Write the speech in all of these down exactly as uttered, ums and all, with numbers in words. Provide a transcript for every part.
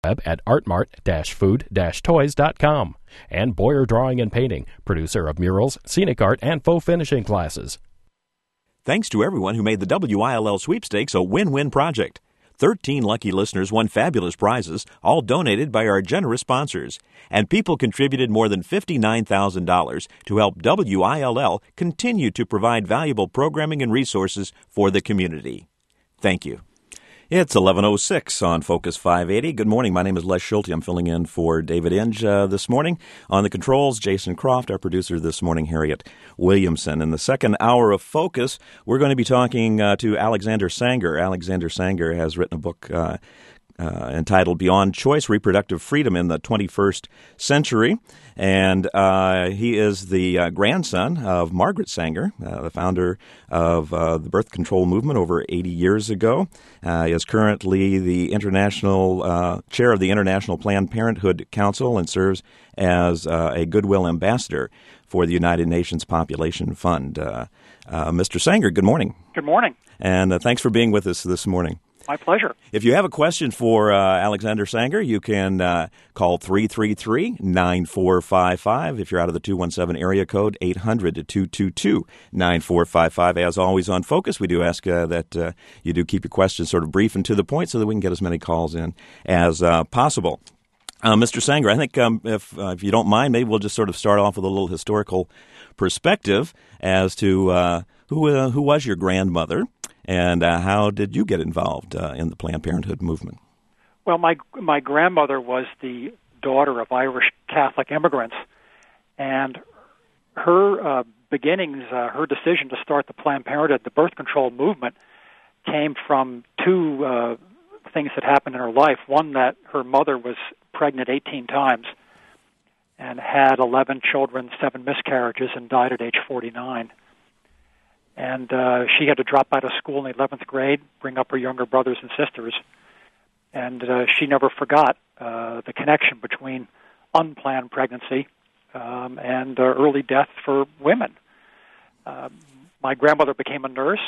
Web at artmart dash food dash toys dot com. And Boyer Drawing and Painting, producer of murals, scenic art, and faux finishing classes. Thanks to everyone who made the W I L L sweepstakes a win-win project. Thirteen lucky listeners won fabulous prizes, all donated by our generous sponsors. And people contributed more than fifty-nine thousand dollars to help W I L L continue to provide valuable programming and resources for the community. Thank you. It's eleven oh six on Focus five eighty. Good morning. My name is Les Schulte. I'm filling in for David Inge uh, this morning. On the controls, Jason Croft. Our producer this morning, Harriet Williamson. In the second hour of Focus, we're going to be talking uh, to Alexander Sanger. Alexander Sanger has written a book uh, uh, entitled Beyond Choice, Reproductive Freedom in the twenty-first Century. And uh, he is the uh, grandson of Margaret Sanger, uh, the founder of uh, the birth control movement over eighty years ago. Uh, he is currently the international uh, chair of the International Planned Parenthood Council and serves as uh, a Goodwill ambassador for the United Nations Population Fund. Uh, uh, Mister Sanger, good morning. Good morning. And uh, thanks for being with us this morning. My pleasure. If you have a question for uh, Alexander Sanger, you can uh, call three three three, nine four five five. If you're out of the two one seven area code, eight hundred, two two two, nine four five five. As always on Focus, we do ask uh, that uh, you do keep your questions sort of brief and to the point so that we can get as many calls in as uh, possible. Uh, Mister Sanger, I think um, if, uh, if you don't mind, maybe we'll just sort of start off with a little historical perspective as to uh, who uh, who was your grandmother. And uh, how did you get involved uh, in the Planned Parenthood movement? Well, my my grandmother was the daughter of Irish Catholic immigrants, and her uh, beginnings, uh, her decision to start the Planned Parenthood, the birth control movement, came from two uh, things that happened in her life. One, that her mother was pregnant eighteen times and had eleven children, seven miscarriages, and died at age forty-nine. And uh, she had to drop out of school in the eleventh grade, bring up her younger brothers and sisters. And uh, she never forgot uh, the connection between unplanned pregnancy um, and uh, early death for women. Uh, my grandmother became a nurse,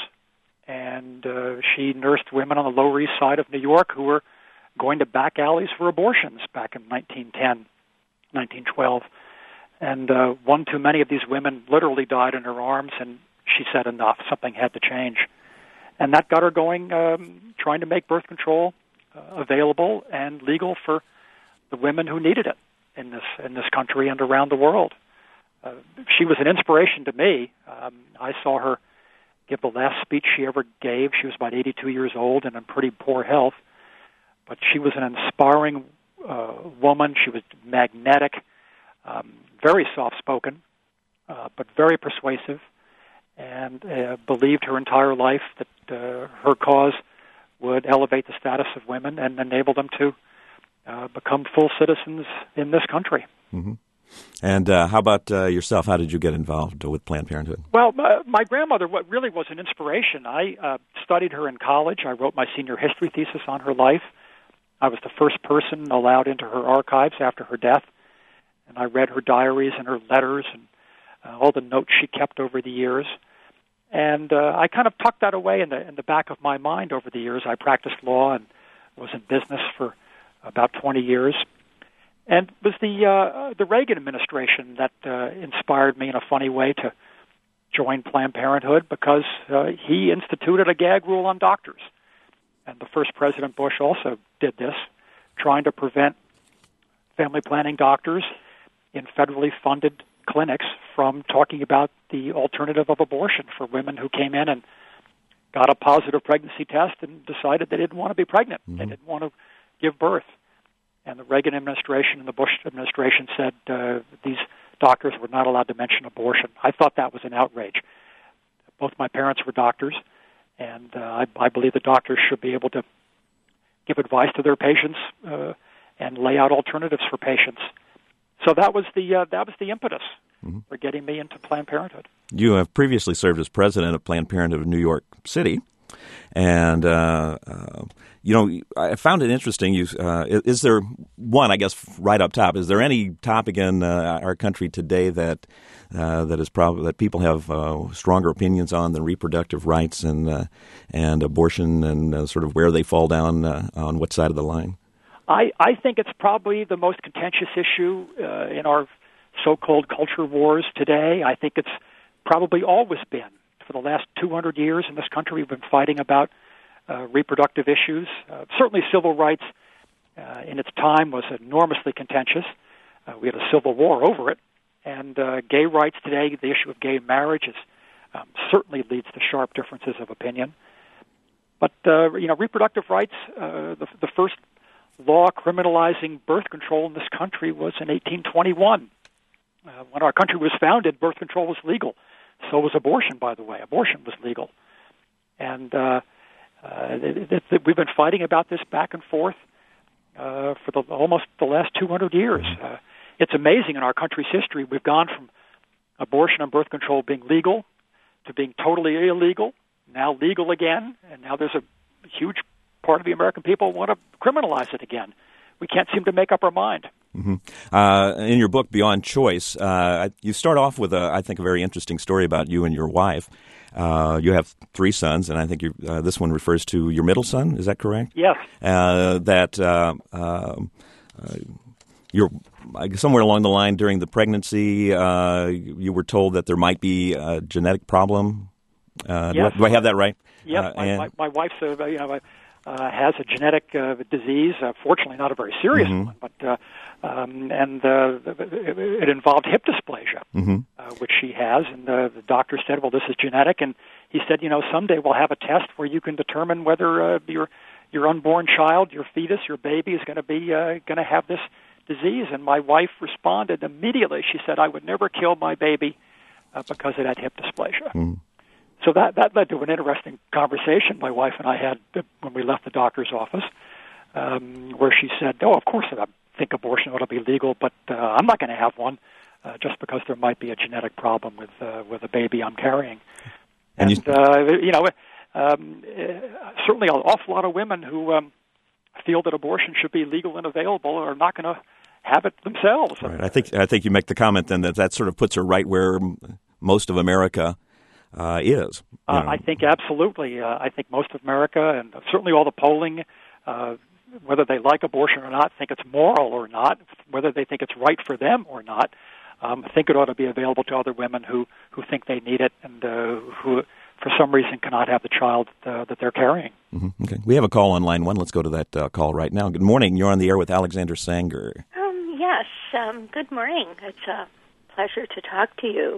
and uh, she nursed women on the Lower East Side of New York who were going to back alleys for abortions back in nineteen ten, nineteen twelve. And uh, one too many of these women literally died in her arms, and she said enough, something had to change. And that got her going, um, trying to make birth control uh, available and legal for the women who needed it in this in this country and around the world. Uh, she was an inspiration to me. Um, I saw her give the last speech she ever gave. She was about eighty-two years old and in pretty poor health. But she was an inspiring uh, woman. She was magnetic, um, very soft-spoken, uh, but very persuasive, and uh, believed her entire life that uh, her cause would elevate the status of women and enable them to uh, become full citizens in this country. Mm-hmm. And uh, how about uh, yourself? How did you get involved with Planned Parenthood? Well, my, my grandmother what really was an inspiration. I uh, studied her in college. I wrote my senior history thesis on her life. I was the first person allowed into her archives after her death, and I read her diaries and her letters and Uh, all the notes she kept over the years. And uh, I kind of tucked that away in the in the back of my mind over the years. I practiced law and was in business for about twenty years. And it was the, uh, the Reagan administration that uh, inspired me in a funny way to join Planned Parenthood, because uh, he instituted a gag rule on doctors. And the first President Bush also did this, trying to prevent family planning doctors in federally funded clinics from talking about the alternative of abortion for women who came in and got a positive pregnancy test and decided they didn't want to be pregnant. Mm-hmm. They didn't want to give birth. And the Reagan administration and the Bush administration said uh, these doctors were not allowed to mention abortion. I thought that was an outrage. Both my parents were doctors, and uh, I, I believe the doctors should be able to give advice to their patients uh, and lay out alternatives for patients. So that was the uh, that was the impetus mm-hmm. for getting me into Planned Parenthood. You have previously served as president of Planned Parenthood of New York City, and uh, uh, you know I found it interesting. You uh, is there one? I guess right up top, is there any topic in uh, our country today that uh, that is probably that people have uh, stronger opinions on than reproductive rights and uh, and abortion and uh, sort of where they fall down uh, on what side of the line? I, I think it's probably the most contentious issue uh, in our so-called culture wars today. I think it's probably always been. For the last two hundred years in this country, we've been fighting about uh, reproductive issues. Uh, certainly civil rights uh, in its time was enormously contentious. Uh, we had a civil war over it. And uh, gay rights today, the issue of gay marriage is, um, certainly leads to sharp differences of opinion. But, uh, you know, reproductive rights, uh, the, the first law criminalizing birth control in this country was in eighteen twenty-one. Uh, when our country was founded, birth control was legal. So was abortion, by the way. Abortion was legal. And uh, uh, it, it, it, we've been fighting about this back and forth uh, for the, almost the last two hundred years. Uh, it's amazing in our country's history. We've gone from abortion and birth control being legal to being totally illegal, now legal again, and now there's a huge part of the American people who want to criminalize it again. We can't seem to make up our mind. Mm-hmm. Uh, in your book, Beyond Choice, uh, you start off with, a, I think, a very interesting story about you and your wife. Uh, you have three sons, and I think you, uh, this one refers to your middle son. Is that correct? Yes. Uh, that uh, uh, uh, you're somewhere along the line during the pregnancy, uh, you were told that there might be a genetic problem. Uh, yes. do, I, do I have that right? Yes. Uh, my, and, my, my wife's, uh, you know, uh, has a genetic uh, disease. Uh, fortunately, not a very serious mm-hmm. one, but uh, um, and uh, it, it involved hip dysplasia, mm-hmm. uh, which she has. And uh, the doctor said, "Well, this is genetic." And he said, "You know, someday we'll have a test where you can determine whether uh, your your unborn child, your fetus, your baby is going to be uh, going to have this disease." And my wife responded immediately. She said, "I would never kill my baby uh, because it had hip dysplasia." Mm-hmm. So that, that led to an interesting conversation my wife and I had when we left the doctor's office, um, where she said, "Oh, of course I think abortion ought to be legal, but uh, I'm not going to have one uh, just because there might be a genetic problem with uh, with a baby I'm carrying." And, and you, uh, you know, um, uh, certainly an awful lot of women who um, feel that abortion should be legal and available are not going to have it themselves. Right. I think I think you make the comment then that that sort of puts her right where most of America Uh, is. Uh, I think absolutely. Uh, I think most of America, and certainly all the polling, uh, whether they like abortion or not, think it's moral or not, whether they think it's right for them or not, um, think it ought to be available to other women who, who think they need it and uh, who, for some reason, cannot have the child uh, that they're carrying. Mm-hmm. Okay. We have a call on line one. Let's go to that uh, call right now. Good morning. You're on the air with Alexander Sanger. Um, yes. Um, good morning. It's a pleasure to talk to you.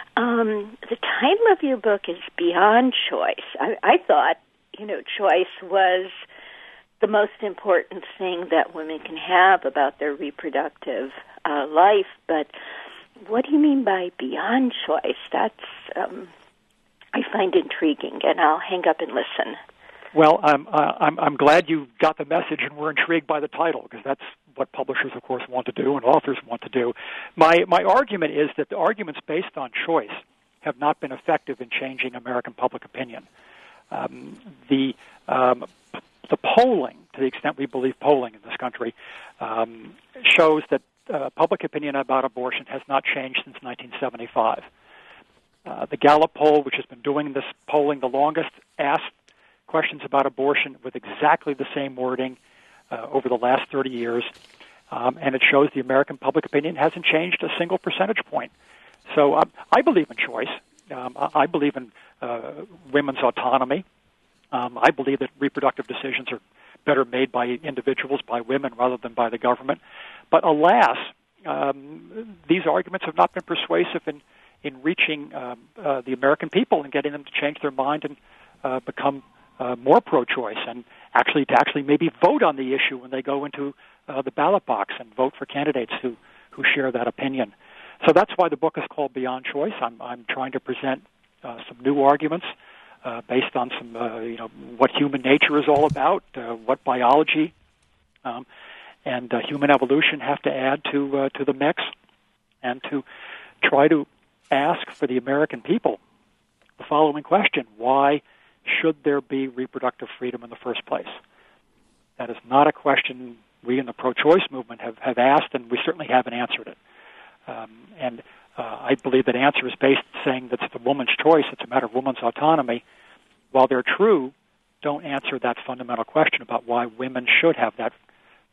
Um, the title of your book is Beyond Choice. I, I thought, you know, choice was the most important thing that women can have about their reproductive uh, life, but what do you mean by beyond choice? That's, um, I find intriguing, and I'll hang up and listen. Well, I'm, uh, I'm, I'm glad you got the message and were intrigued by the title, because that's what publishers, of course, want to do and authors want to do. My, my argument is that the arguments based on choice have not been effective in changing American public opinion. Um, the, um, the polling, to the extent we believe polling in this country, um, shows that uh, public opinion about abortion has not changed since nineteen seventy-five. Uh, the Gallup poll, which has been doing this polling the longest, asked questions about abortion with exactly the same wording uh, over the last thirty years, um, and it shows the American public opinion hasn't changed a single percentage point. So um, I believe in choice. Um, I believe in uh, women's autonomy. Um, I believe that reproductive decisions are better made by individuals, by women, rather than by the government. But alas, um, these arguments have not been persuasive in, in reaching um, uh, the American people and getting them to change their mind and uh, become Uh, more pro-choice, and actually to actually maybe vote on the issue when they go into uh, the ballot box and vote for candidates who, who share that opinion. So that's why the book is called Beyond Choice. I'm, I'm trying to present uh, some new arguments uh, based on some, uh, you know, what human nature is all about, uh, what biology um, and uh, human evolution have to add to uh, to the mix, and to try to ask for the American people the following question: why should there be reproductive freedom in the first place? That is not a question we in the pro-choice movement have, have asked, and we certainly haven't answered it. Um, and uh, I believe that answer is based saying that it's a woman's choice, it's a matter of woman's autonomy. While they're true, don't answer that fundamental question about why women should have that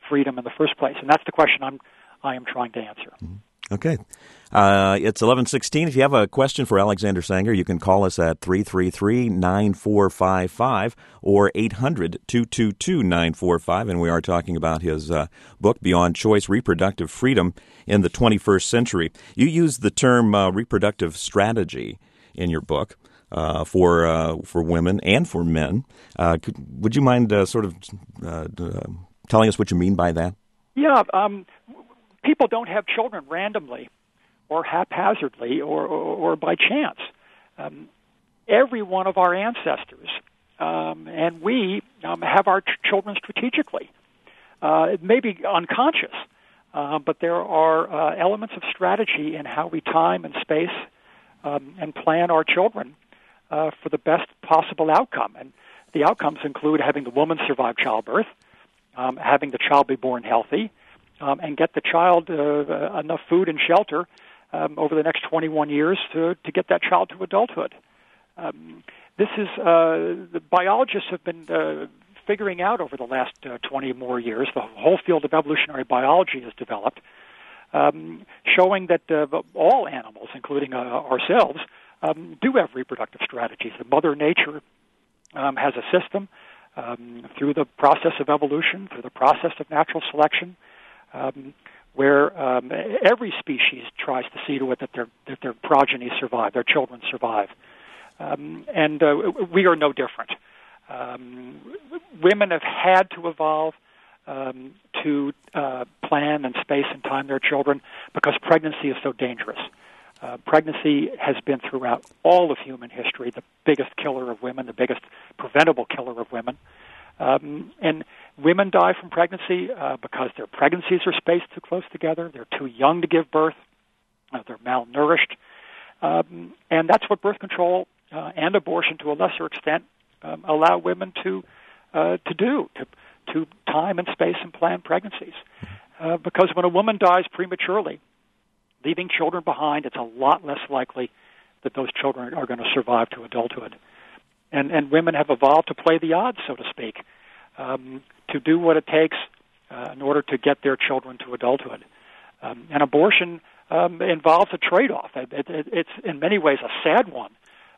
freedom in the first place? And that's the question I'm I am trying to answer. Okay. Uh, it's eleven sixteen. If you have a question for Alexander Sanger, you can call us at three three three, nine four five five or eight hundred, two two two, nine four five. And we are talking about his uh, book, Beyond Choice, Reproductive Freedom in the twenty-first Century. You use the term uh, reproductive strategy in your book uh, for uh, for women and for men. Uh, could, would you mind uh, sort of uh, uh, telling us what you mean by that? Yeah, um, people don't have children randomly or haphazardly or, or, or by chance. Um, every one of our ancestors, um, and we um, have our ch- children strategically. Uh, it may be unconscious, uh, but there are uh, elements of strategy in how we time and space um, and plan our children uh, for the best possible outcome. And the outcomes include having the woman survive childbirth, um, having the child be born healthy, um, and get the child uh, enough food and shelter Um, over the next twenty-one years to, to get that child to adulthood. Um, this is, uh, the biologists have been uh, figuring out over the last uh, twenty more years, the whole field of evolutionary biology has developed, um, showing that uh, all animals, including uh, ourselves, um, do have reproductive strategies. The Mother Nature um, has a system um, through the process of evolution, through the process of natural selection, um, where um, every species tries to see to it that their that their progeny survive, their children survive, um, and uh, we are no different. Um, women have had to evolve um, to uh, plan and space and time their children because pregnancy is so dangerous. Uh, pregnancy has been throughout all of human history the biggest killer of women, the biggest preventable killer of women. Um, and women die from pregnancy uh, because their pregnancies are spaced too close together. They're too young to give birth. Uh, they're malnourished. Um, and that's what birth control uh, and abortion, to a lesser extent, um, allow women to uh, to do, to, to time and space and plan pregnancies. Uh, because when a woman dies prematurely, leaving children behind, it's a lot less likely that those children are going to survive to adulthood. And, and women have evolved to play the odds, so to speak, um, to do what it takes uh, in order to get their children to adulthood. Um, and abortion um, involves a trade-off. It, it, it's in many ways a sad one,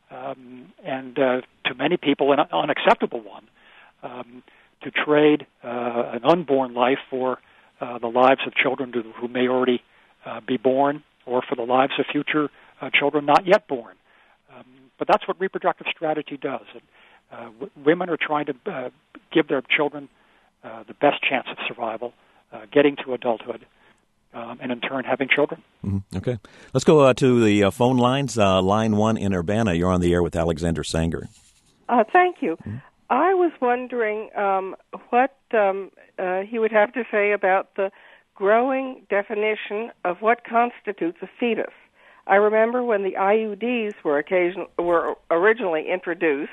um, and uh, to many people an unacceptable one, um, to trade uh, an unborn life for uh, the lives of children to, who may already uh, be born, or for the lives of future uh, children not yet born. Um, but that's what reproductive strategy does. And, uh, w- women are trying to uh, give their children uh, the best chance of survival, uh, getting to adulthood, um, and in turn having children. Mm-hmm. Okay. Let's go uh, to the uh, phone lines. Uh, line one in Urbana. You're on the air with Alexander Sanger. Uh, thank you. Mm-hmm. I was wondering um, what um, uh, he would have to say about the growing definition of what constitutes a fetus. I remember when the I U Ds were occasion were originally introduced,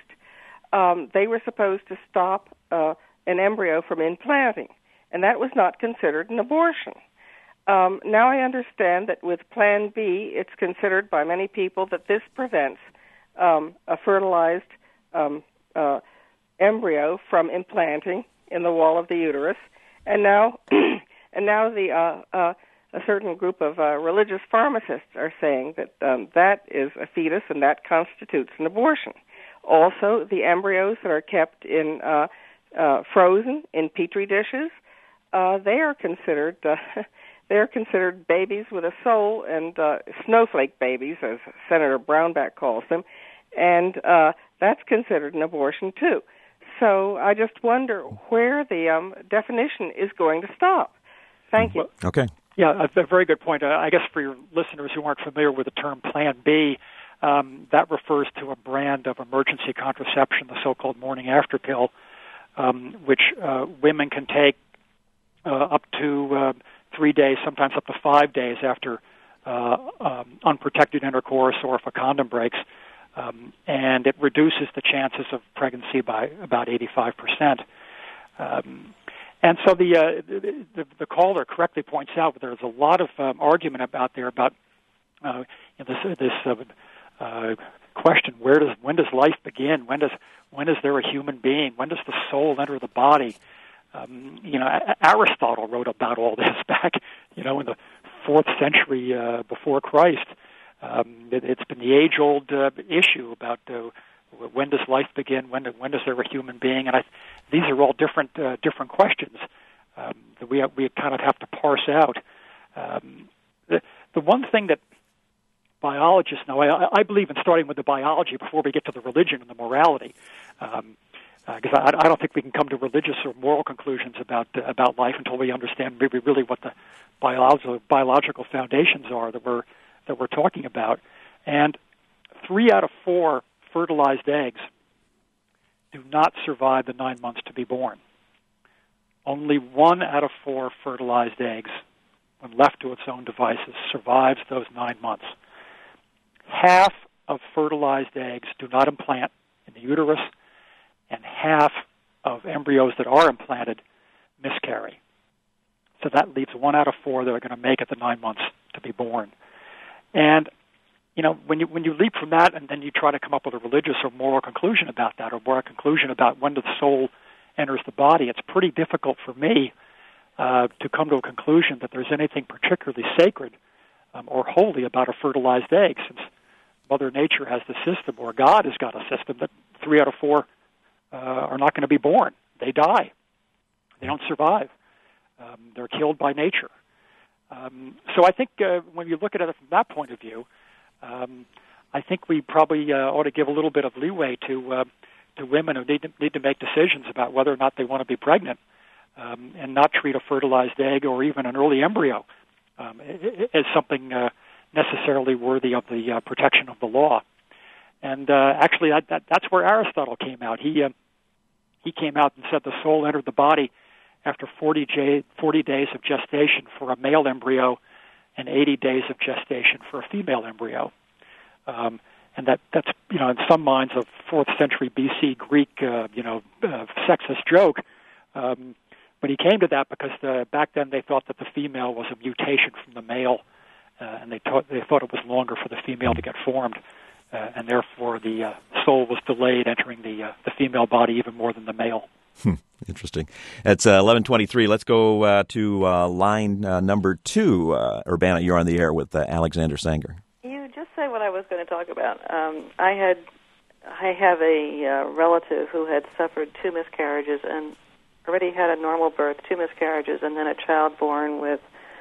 um, they were supposed to stop uh, an embryo from implanting, and that was not considered an abortion. Um, now I understand that with Plan B, it's considered by many people that this prevents um, a fertilized um, uh, embryo from implanting in the wall of the uterus, and now and now the uh, uh, a certain group of uh, religious pharmacists are saying that um, that is a fetus and that constitutes an abortion. Also, the embryos that are kept in uh, uh, frozen in petri dishes, uh, they are considered uh, they are considered babies with a soul, and uh, snowflake babies, as Senator Brownback calls them, and uh, that's considered an abortion too. So I just wonder where the um, definition is going to stop. Thank you. Well, okay. Yeah, a very good point. Uh, I guess for your listeners who aren't familiar with the term Plan B, um, that refers to a brand of emergency contraception, the so-called morning after pill, um, which uh, women can take uh, up to uh, three days, sometimes up to five days after uh, um, unprotected intercourse or if a condom breaks. Um, and it reduces the chances of pregnancy by about eighty-five percent. Um, and so the, uh, the the caller correctly points out that there's a lot of um, argument about there about uh, you know, this this uh, uh, question: where does when does life begin? When does when is there a human being? When does the soul enter the body? Um, you know, Aristotle wrote about all this back, you know, in the fourth century uh, before Christ. Um, it, it's been the age-old uh, issue about uh, when does life begin, when, when is there a human being, and I, these are all different uh, different questions um, that we have, we kind of have to parse out. Um, the the one thing that biologists know, I, I believe in starting with the biology before we get to the religion and the morality, um, because uh, I, I don't think we can come to religious or moral conclusions about uh, about life until we understand maybe really what the biological biological foundations are that we're that we're talking about. And three out of four fertilized eggs do not survive the nine months to be born. Only one out of four fertilized eggs, when left to its own devices, survives those nine months. Half of fertilized eggs do not implant in the uterus, and half of embryos that are implanted miscarry. So that leaves one out of four that are going to make it the nine months to be born. And, you know, when you when you leap from that and then you try to come up with a religious or moral conclusion about that, or moral conclusion about when the soul enters the body, it's pretty difficult for me uh, to come to a conclusion that there's anything particularly sacred um, or holy about a fertilized egg, since Mother Nature has the system, or God has got a system, that three out of four uh, are not going to be born. They die. They don't survive. Um, they're killed by nature. Um, so I think uh, when you look at it from that point of view, um, I think we probably uh, ought to give a little bit of leeway to uh, to women who need to, need to make decisions about whether or not they want to be pregnant, um, and not treat a fertilized egg or even an early embryo um, as something uh, necessarily worthy of the uh, protection of the law. And uh, actually, that, that, that's where Aristotle came out. He uh, he came out and said the soul entered the body after forty, j- forty days of gestation for a male embryo and eighty days of gestation for a female embryo. Um, and that, that's, you know, in some minds a fourth century B C Greek, uh, you know, uh, sexist joke. Um, but he came to that because the, back then they thought that the female was a mutation from the male, uh, and they, thought they thought it was longer for the female to get formed. Uh, and therefore the uh, soul was delayed entering the uh, the female body even more than the male. Hmm, interesting. It's uh, eleven twenty-three. Let's go uh, to uh, line uh, number two. Uh, Urbana, you're on the air with uh, Alexander Sanger. You just said what I was going to talk about. Um, I had, I have a uh, relative who had suffered two miscarriages and already had a normal birth, two miscarriages, and then a child born with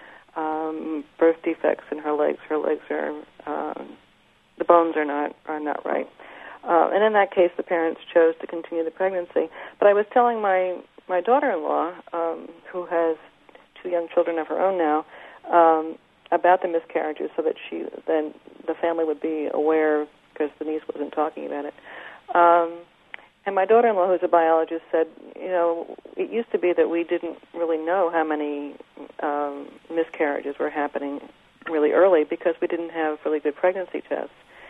um, birth defects in her legs. Her legs are, uh, the bones are not are not right. Uh, and in that case, the parents chose to continue the pregnancy. But I was telling my, my daughter-in-law, um, who has two young children of her own now, um, about the miscarriages, so that she then the family would be aware, because the niece wasn't talking about it. Um, and my daughter-in-law, who's a biologist, said, you know, it used to be that we didn't really know how many um, miscarriages were happening really early because we didn't have really good pregnancy tests.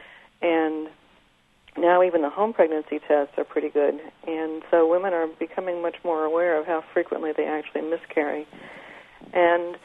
And now even the home pregnancy tests are pretty good, and so women are becoming much more aware of how frequently they actually miscarry. And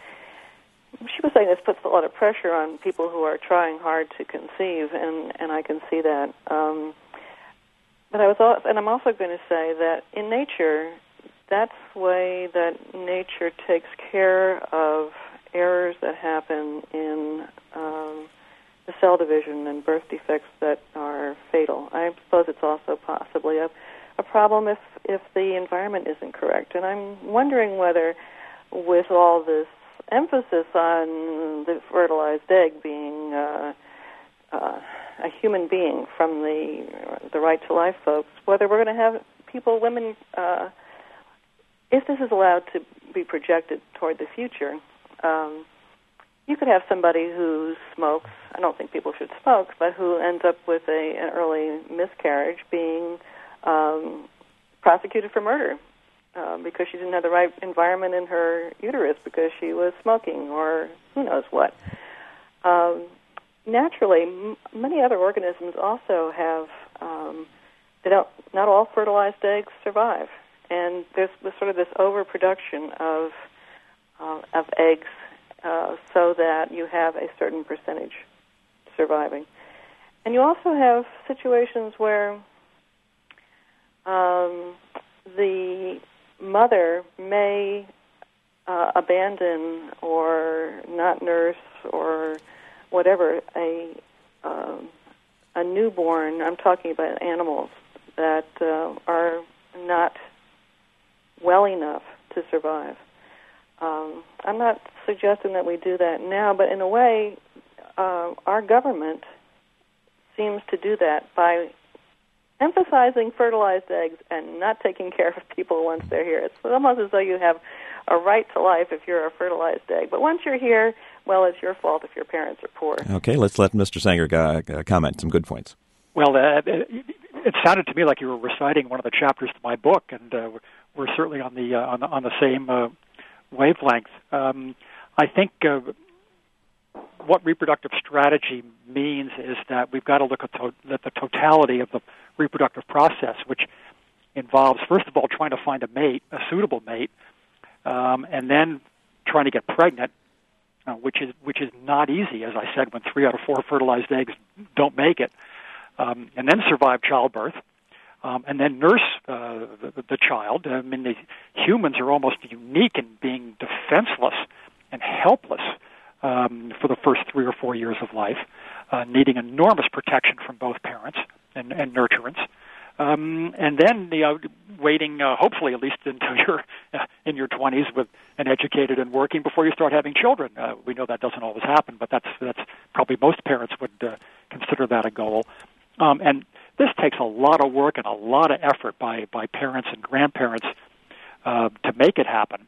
she was saying this puts a lot of pressure on people who are trying hard to conceive, and, and I can see that. Um, but I was, also, and I'm also going to say that in nature, that's the way that nature takes care of errors that happen in um, the cell division and birth defects that are fatal. I suppose it's also possibly a, a problem if, if the environment isn't correct. And I'm wondering whether, with all this emphasis on the fertilized egg being uh, uh, a human being from the the right to life folks, whether we're going to have people, women, uh, if this is allowed to be projected toward the future, um, you could have somebody who smokes, I don't think people should smoke, but who ends up with a, an early miscarriage being um, prosecuted for murder uh, because she didn't have the right environment in her uterus because she was smoking or who knows what. Um, naturally, m- many other organisms also have, um, they don't, not all fertilized eggs survive. And there's sort of this overproduction of, uh, of eggs Uh, so that you have a certain percentage surviving. And you also have situations where um, the mother may uh, abandon or not nurse or whatever a um, a newborn. I'm talking about animals that uh, are not well enough to survive. Um, I'm not suggesting that we do that now, but in a way, uh, our government seems to do that by emphasizing fertilized eggs and not taking care of people once they're here. It's almost as though you have a right to life if you're a fertilized egg. But once you're here, well, it's your fault if your parents are poor. Okay, let's let Mister Sanger uh, comment. Some good points. Well, uh, it, it sounded to me like you were reciting one of the chapters to my book, and uh, we're certainly on the uh, on the, on the same uh, wavelength. Um, I think uh, what reproductive strategy means is that we've got to look at, to- at the totality of the reproductive process, which involves, first of all, trying to find a mate, a suitable mate, um, and then trying to get pregnant, uh, which is which is not easy, as I said, when three out of four fertilized eggs don't make it, um, and then survive childbirth, um, and then nurse uh, the, the child. I mean, the humans are almost unique in being defenseless and helpless um, for the first three or four years of life, uh, needing enormous protection from both parents and, and nurturance. Um, and then, you know, waiting, uh, hopefully, at least until you're uh, in your twenties, with and educated and working before you start having children. Uh, we know that doesn't always happen, but that's that's probably most parents would uh, consider that a goal. Um, and this takes a lot of work and a lot of effort by by parents and grandparents uh, to make it happen.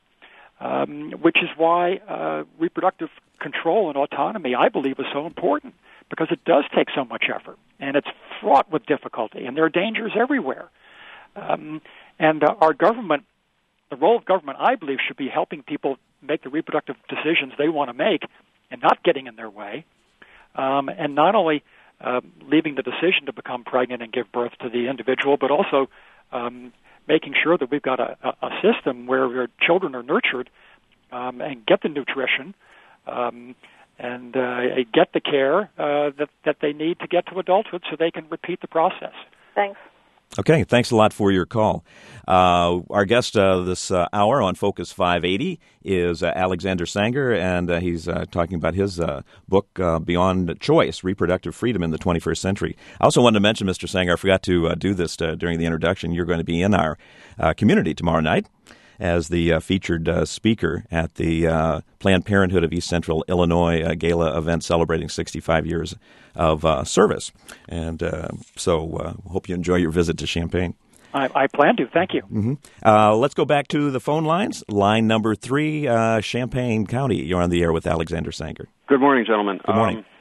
Um, which is why uh, reproductive control and autonomy, I believe, is so important, because it does take so much effort, and it's fraught with difficulty, and there are dangers everywhere. Um, and uh, our government, the role of government, I believe, should be helping people make the reproductive decisions they want to make and not getting in their way, um, and not only uh, leaving the decision to become pregnant and give birth to the individual, but also um, making sure that we've got a, a system where your children are nurtured um, and get the nutrition um, and uh, get the care uh, that, that they need to get to adulthood so they can repeat the process. Thanks. Okay, thanks a lot for your call. Uh, our guest uh, this uh, hour on Focus five eighty is uh, Alexander Sanger, and uh, he's uh, talking about his uh, book, uh, Beyond Choice, Reproductive Freedom in the twenty-first Century. I also wanted to mention, Mister Sanger, I forgot to uh, do this uh, during the introduction. You're going to be in our uh, community tomorrow night as the uh, featured uh, speaker at the uh, Planned Parenthood of East Central Illinois uh, Gala event celebrating sixty-five years of uh, service. And uh, so uh, hope you enjoy your visit to Champaign. I, I plan to. Thank you. Mm-hmm. Uh, let's go back to the phone lines. Line number three, uh, Champaign County. You're on the air with Alexander Sanger. Good morning, gentlemen. Good morning. Um,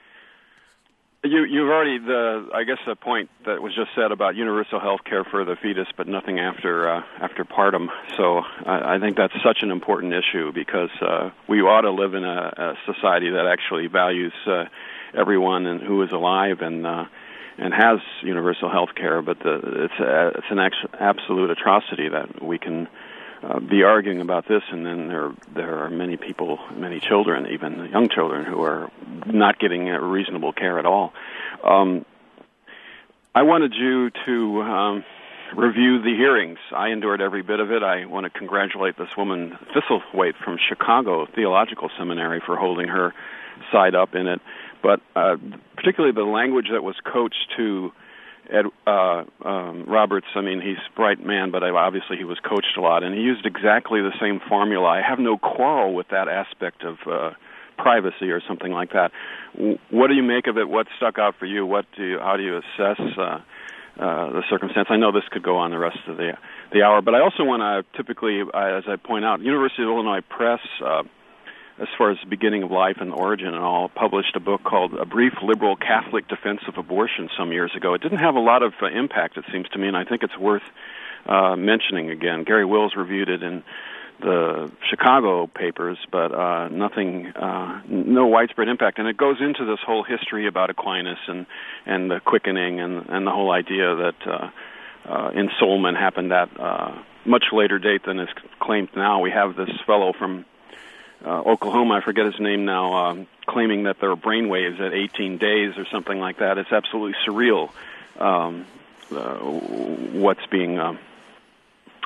You, you've already, the I guess the point that was just said about universal health care for the fetus, but nothing after uh, after partum. So I, I think that's such an important issue, because uh, we ought to live in a, a society that actually values uh, everyone and who is alive and uh, and has universal health care. But the, it's a, it's an ex- absolute atrocity that we can Uh, be arguing about this, and then there there are many people, many children, even young children, who are not getting uh, reasonable care at all. Um, I wanted you to um, review the hearings. I endured every bit of it. I want to congratulate this woman, Thistlethwaite, from Chicago Theological Seminary, for holding her side up in it. But uh, particularly the language that was coached to Ed, uh, um, Roberts, I mean, he's a bright man, but obviously he was coached a lot, and he used exactly the same formula. I have no quarrel with that aspect of uh, privacy or something like that. W- what do you make of it? What stuck out for you? What do you, how do you assess uh, uh, the circumstance? I know this could go on the rest of the the hour, but I also want to typically, uh, as I point out, University of Illinois Press, uh, as far as the beginning of life and origin and all, published a book called A Brief Liberal Catholic Defense of Abortion some years ago. It didn't have a lot of uh, impact, it seems to me, and I think it's worth uh, mentioning again. Gary Wills reviewed it in the Chicago papers, but uh, nothing, uh, no widespread impact. And it goes into this whole history about Aquinas and, and the quickening and, and the whole idea that uh, uh, ensoulment happened at a much later date than is claimed now. We have this fellow from Uh, Oklahoma, I forget his name now, um, claiming that there are brain waves at eighteen days or something like that. It's absolutely surreal um, uh, what's being uh,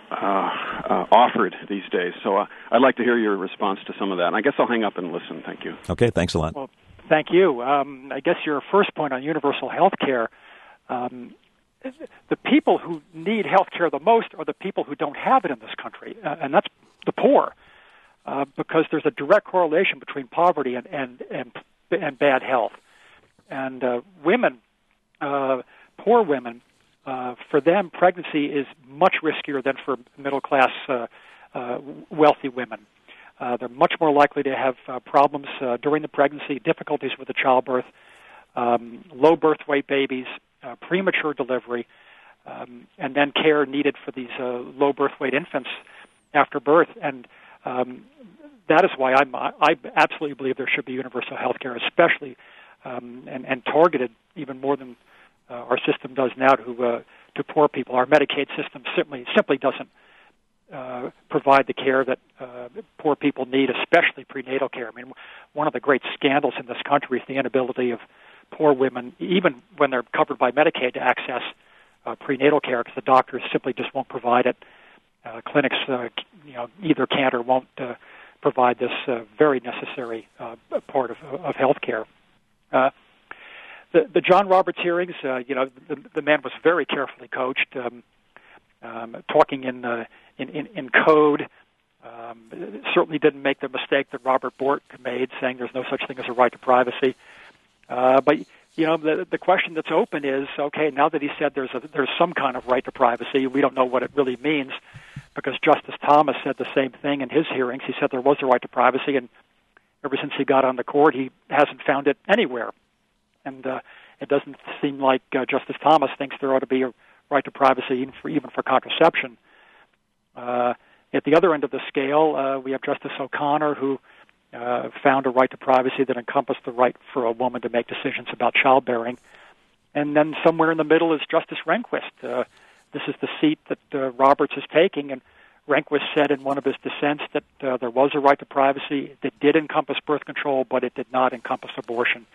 uh, offered these days. So uh, I'd like to hear your response to some of that. And I guess I'll hang up and listen. Thank you. Okay, thanks a lot. Well, thank you. Um, I guess your first point on universal health care, um, the people who need health care the most are the people who don't have it in this country, uh, and that's the poor, uh, because there's a direct correlation between poverty and, and, and, and bad health. And uh, women, uh, poor women, uh, for them, pregnancy is much riskier than for middle-class, uh, uh, wealthy women. Uh, they're much more likely to have uh, problems uh, during the pregnancy, difficulties with the childbirth, um, low birth weight babies, uh, premature delivery, um, and then care needed for these uh, low birth weight infants after birth. And um, that is why I'm, I absolutely believe there should be universal health care, especially um, and, and targeted even more than uh, our system does now to uh, to poor people. Our Medicaid system simply simply doesn't uh, provide the care that uh, poor people need, especially prenatal care. I mean, one of the great scandals in this country is the inability of poor women, even when they're covered by Medicaid, to access uh, prenatal care because the doctors simply just won't provide it. Uh, clinics, uh, you know, either can't or won't uh, provide this uh, very necessary uh, part of, of health care. Uh, the, the John Roberts hearings, uh, you know, the, the man was very carefully coached, um, um, talking in, uh, in, in in code. Um, certainly didn't make the mistake that Robert Bork made, saying there's no such thing as a right to privacy. Uh, but you know, the the question that's open is, okay, now that he said there's a, there's some kind of right to privacy, we don't know what it really means, because Justice Thomas said the same thing in his hearings. He said there was a right to privacy, and ever since he got on the court, he hasn't found it anywhere. And uh, it doesn't seem like uh, Justice Thomas thinks there ought to be a right to privacy even for, even for contraception. Uh, at the other end of the scale, uh, we have Justice O'Connor, who uh, found a right to privacy that encompassed the right for a woman to make decisions about childbearing. And then somewhere in the middle is Justice Rehnquist. Uh, this is the seat that uh, Roberts is taking, and Rehnquist said in one of his dissents that uh, there was a right to privacy that did encompass birth control, but it did not encompass abortion.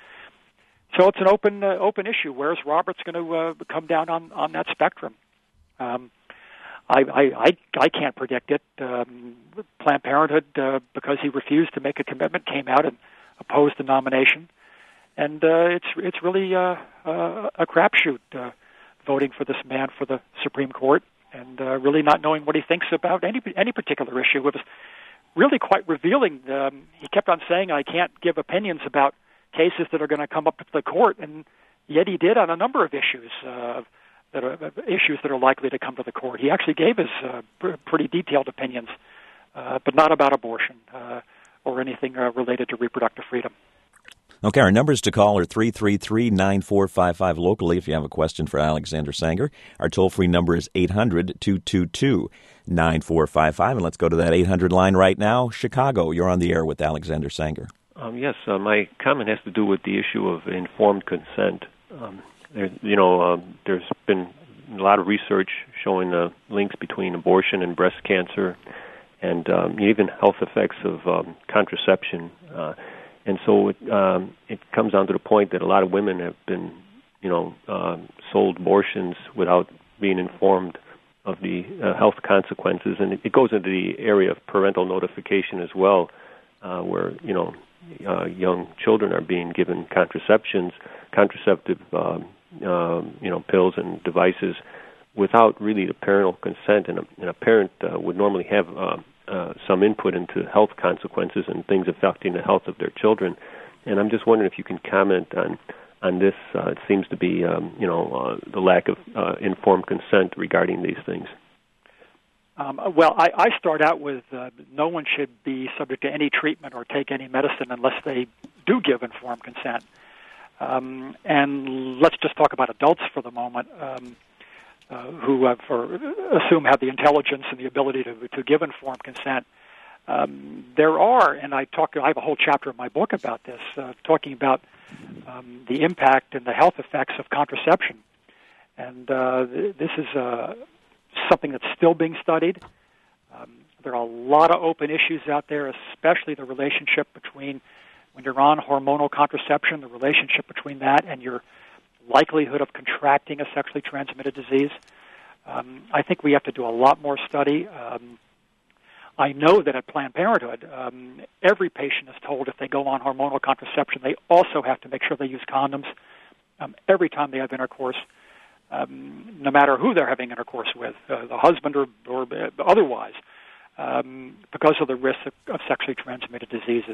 So it's an open uh, open issue. Where's Roberts going to uh, come down on, on that spectrum? Um, I, I, I, I can't predict it. Um, Planned Parenthood, uh, because he refused to make a commitment, came out and opposed the nomination. And uh, it's it's really uh, uh, a crapshoot, uh, voting for this man for the Supreme Court, and uh, really not knowing what he thinks about any any particular issue. It was really quite revealing. Um, he kept on saying, I can't give opinions about cases that are going to come up to the court, and yet he did on a number of issues uh, that are uh, issues that are likely to come to the court. He actually gave his uh, pr- pretty detailed opinions, uh, but not about abortion uh, or anything uh, related to reproductive freedom. Okay, our numbers to call are three three three, nine four five five locally if you have a question for Alexander Sanger. Our toll-free number is eight hundred, two two two, nine four five five. And let's go to that eight hundred line right now. Chicago, you're on the air with Alexander Sanger. Um, yes, uh, my comment has to do with the issue of informed consent. Um, there, you know, uh, there's been a lot of research showing the links between abortion and breast cancer, and um, even health effects of um, contraception. Uh, and so it, um, it comes down to the point that a lot of women have been, you know, uh, sold abortions without being informed of the uh, health consequences. And it, it goes into the area of parental notification as well, uh, where, you know, Uh, young children are being given contraceptions, contraceptive, um, um, you know, pills and devices without really the parental consent, and a, and a parent uh, would normally have uh, uh, some input into health consequences and things affecting the health of their children. And I'm just wondering if you can comment on on this. Uh, it seems to be, um, you know, uh, the lack of uh, informed consent regarding these things. Um, well, I, I start out with uh, no one should be subject to any treatment or take any medicine unless they do give informed consent. Um, and let's just talk about adults for the moment, um, uh, who uh, for, assume have the intelligence and the ability to, to give informed consent. Um, there are, and I talk. I have a whole chapter in my book about this, uh, talking about um, the impact and the health effects of contraception. And uh, th- this is uh, something that's still being studied. Um, there are a lot of open issues out there, especially the relationship between when you're on hormonal contraception, the relationship between that and your likelihood of contracting a sexually transmitted disease. Um, I think we have to do a lot more study. Um, I know that at Planned Parenthood, um, every patient is told if they go on hormonal contraception, they also have to make sure they use condoms um, every time they have intercourse, um, no matter who they're having intercourse with, uh, the husband or, or otherwise, um, because of the risk of, of sexually transmitted diseases.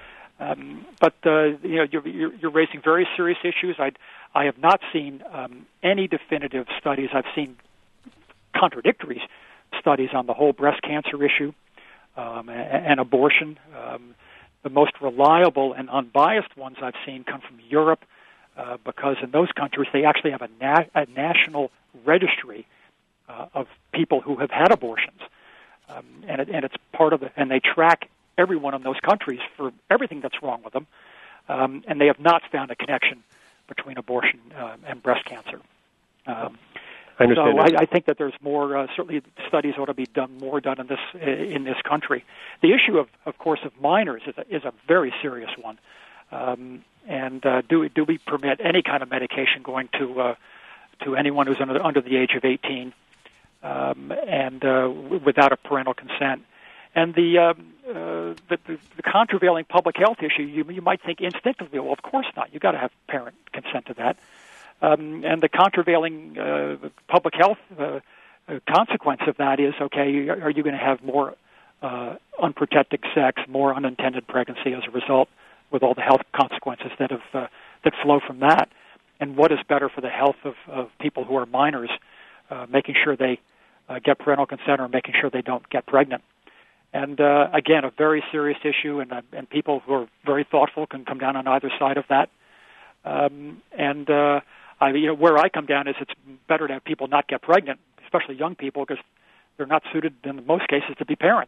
Um, but uh, you know, you're, you're, you're raising very serious issues. I I have not seen um, any definitive studies. I've seen contradictory studies on the whole breast cancer issue um, and, and abortion. Um, the most reliable and unbiased ones I've seen come from Europe, uh, because in those countries they actually have a, na- a national registry uh, of people who have had abortions, um, and, it, and it's part of the, and they track everyone in those countries for everything that's wrong with them, um, and they have not found a connection between abortion uh, and breast cancer. Um, I understand. So I, I think that there's more. Uh, certainly, studies ought to be done more done in this in this country. The issue of, of course, of minors is a, is a very serious one. Um, and uh, do do we permit any kind of medication going to uh, to anyone who's under under the age of eighteen um, and uh, without a parental consent? And the, um, uh, the, the the countervailing public health issue, you, you might think instinctively, well, of course not. You've got to have parent consent to that. Um, and the countervailing uh, public health uh, uh, consequence of that is, okay, are you going to have more uh, unprotected sex, more unintended pregnancy as a result, with all the health consequences that have uh, that flow from that? And what is better for the health of, of people who are minors, uh, making sure they uh, get parental consent or making sure they don't get pregnant? And uh, again, a very serious issue, and uh, and people who are very thoughtful can come down on either side of that. Um, and uh, I, you know, where I come down is it's better to have people not get pregnant, especially young people, because they're not suited in most cases to be parents.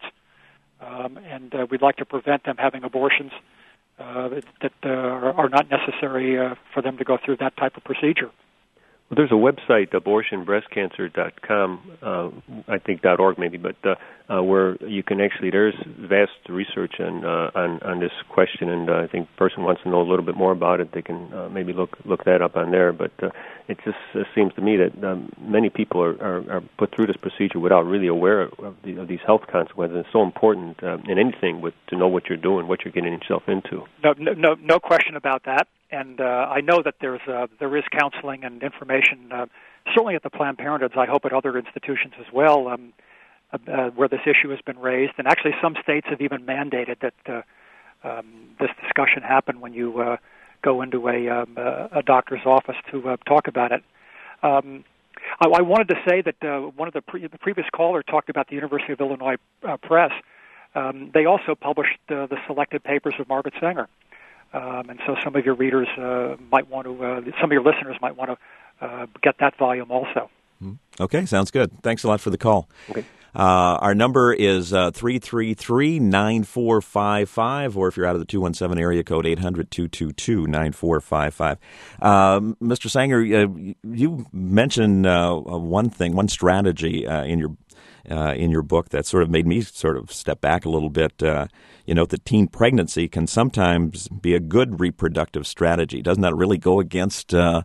Um, and uh, we'd like to prevent them having abortions uh, that, that uh, are, are not necessary uh, for them to go through that type of procedure. Well, there's a website, abortion breast cancer dot com, uh, I think .org maybe, but uh, uh, where you can actually, there's vast research on uh, on, on this question, and uh, I think the person wants to know a little bit more about it, they can uh, maybe look look that up on there. But uh, it just uh, seems to me that um, many people are, are, are put through this procedure without really aware of, the, of these health consequences. It's so important uh, in anything with, to know what you're doing, what you're getting yourself into. No, no, no question about that. And uh, I know that there's uh, there is counseling and information, uh, certainly at the Planned Parenthoods. I hope at other institutions as well, um, uh, where this issue has been raised. And actually, some states have even mandated that uh, um, this discussion happen when you uh, go into a, um, a doctor's office to uh, talk about it. Um, I, I wanted to say that uh, one of the, pre- the previous caller talked about the University of Illinois uh, Press. Um, they also published uh, the selected papers of Margaret Sanger. Um, and so some of your readers uh, might want to, uh, some of your listeners might want to uh, get that volume also. Okay, sounds good. Thanks a lot for the call. Okay. Uh, our number is uh, three three three, nine four five five, or if you're out of the two one seven area code, eight hundred, two two two, nine four five five. Uh, Mister Sanger, uh, you mentioned uh, one thing, one strategy uh, in your Uh, in your book that sort of made me sort of step back a little bit. Uh, you know, that teen pregnancy can sometimes be a good reproductive strategy. Doesn't that really go against uh,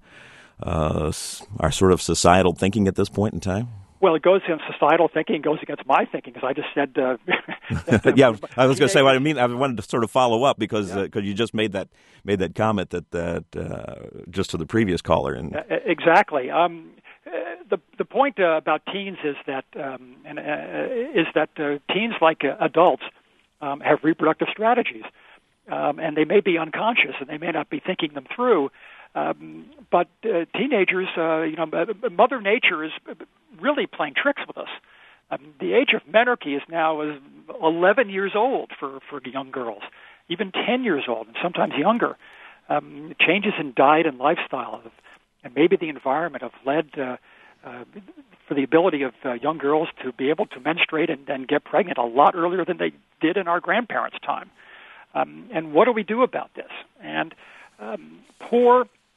uh, our sort of societal thinking at this point in time? Well, it goes against societal thinking. It goes against my thinking, because I just said. Uh, that, yeah, I was going to say what I mean. I wanted to sort of follow up because yeah. uh, you just made that made that comment that that uh, just to the previous caller. And uh, exactly. Um, Uh, the the point uh, about teens is that um, and, uh, is that uh, teens, like uh, adults, um, have reproductive strategies, um, and they may be unconscious and they may not be thinking them through. Um, but uh, teenagers, uh, you know, Mother Nature is really playing tricks with us. Um, the age of menarche is now is eleven years old for, for young girls, even ten years old, and sometimes younger. Um, changes in diet and lifestyle have, and maybe the environment have led uh, uh, for the ability of uh, young girls to be able to menstruate and, and get pregnant a lot earlier than they did in our grandparents' time. Um, and what do we do about this? And um, poor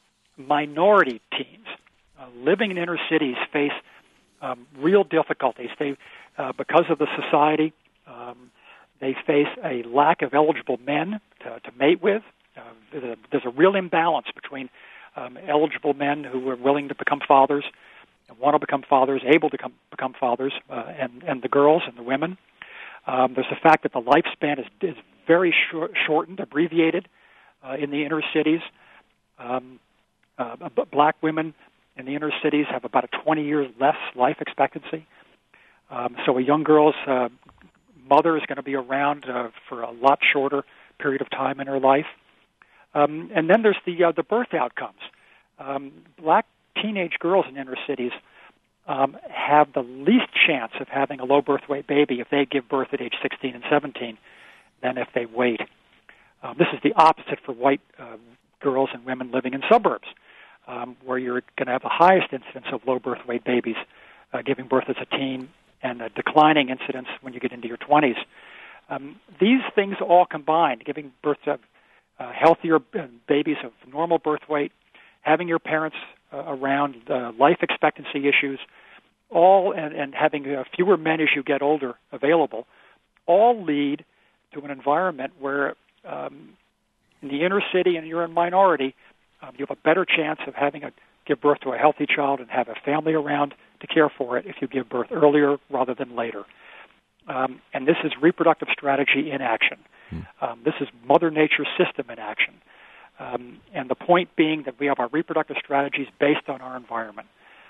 minority teens uh, living in inner cities face um, real difficulties. They, uh, because of the society, um, they face a lack of eligible men to, to mate with. Uh, there's, a, there's a real imbalance between Um, eligible men who are willing to become fathers, and want to become fathers, able to come, become fathers, uh, and, and the girls and the women. Um, there's the fact that the lifespan is, is very short, shortened, abbreviated uh, in the inner cities. Um, uh, black women in the inner cities have about a twenty years less life expectancy. Um, so a young girl's uh, mother is going to be around uh, for a lot shorter period of time in her life. Um, and then there's the uh, the birth outcomes. Um, black teenage girls in inner cities um, have the least chance of having a low birth weight baby if they give birth at age sixteen and seventeen than if they wait. Um, this is the opposite for white uh, girls and women living in suburbs, um, where you're going to have the highest incidence of low birth weight babies uh, giving birth as a teen and a declining incidence when you get into your twenties. Um, these things all combined, giving birth to uh, healthier babies of normal birth weight, having your parents uh, around, uh, life expectancy issues, all and, and having uh, fewer men as you get older available, all lead to an environment where um, in the inner city and you're a minority, um, you have a better chance of having a give birth to a healthy child and have a family around to care for it if you give birth earlier rather than later. Um, and this is reproductive strategy in action. Um, this is Mother Nature's system in action. Um, and the point being that we have our reproductive strategies based on our environment.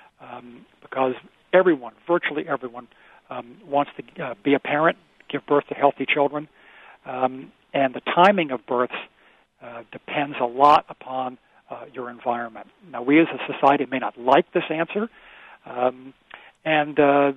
Um, because everyone, virtually everyone, um, wants to uh, be a parent, give birth to healthy children. Um, and the timing of births uh, depends a lot upon uh, your environment. Now, we as a society may not like this answer. Um, and uh,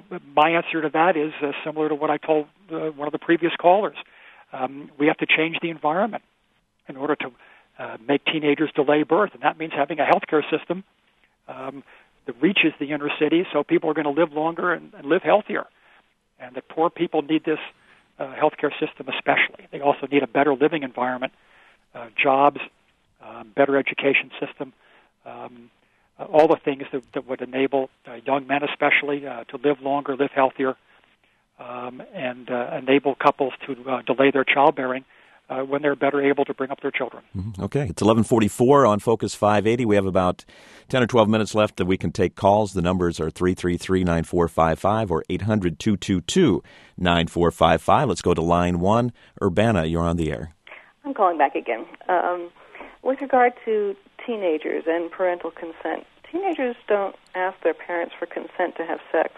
my answer to that is uh, similar to what I told uh, one of the previous callers. Um, we have to change the environment in order to uh, make teenagers delay birth, and that means having a healthcare system um, that reaches the inner cities so people are going to live longer and, and live healthier, and that poor people need this uh, healthcare system especially. They also need a better living environment, uh, jobs, um, better education system, um, uh, all the things that, that would enable uh, young men especially uh, to live longer, live healthier, Um, and uh, enable couples to uh, delay their childbearing uh, when they're better able to bring up their children. Mm-hmm. Okay, it's eleven forty-four on Focus five eighty. We have about ten or twelve minutes left that we can take calls. The numbers are three three three, nine four five five or eight hundred, two two two, nine four five five. Let's go to line one. Urbana, you're on the air. I'm calling back again. Um, with regard to teenagers and parental consent, teenagers don't ask their parents for consent to have sex.